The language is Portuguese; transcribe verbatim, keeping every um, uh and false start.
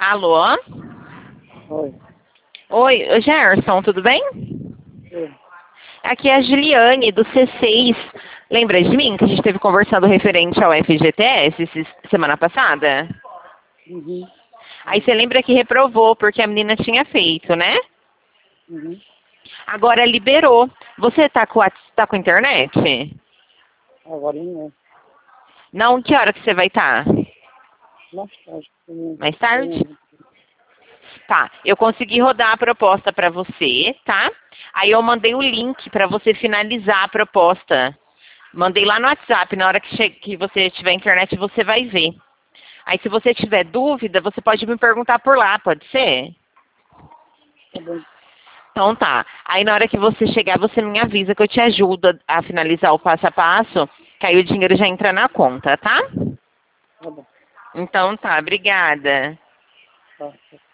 Alô? Oi. Oi, ô Gerson, tudo bem? Sim. Aqui é a Juliane, do C seis. Lembra de mim, que a gente esteve conversando referente ao F G T S esse- semana passada? Uhum. Aí você lembra que reprovou, porque a menina tinha feito, né? Uhum. Agora liberou. Você tá com, a- tá com internet? Agora não. Não, que hora que você vai estar? Mais tarde. Uhum. Mais tarde? Uhum. Tá, eu consegui rodar a proposta para você, tá? Aí eu mandei o link para você finalizar a proposta. Mandei lá no WhatsApp, na hora que, che que você tiver internet você vai ver. Aí se você tiver dúvida, você pode me perguntar por lá, pode ser? Tá bom. Então tá. Aí na hora que você chegar, você me avisa que eu te ajudo a finalizar o passo a passo, que aí o dinheiro já entra na conta, tá? Tá bom. Então tá, obrigada. Tá.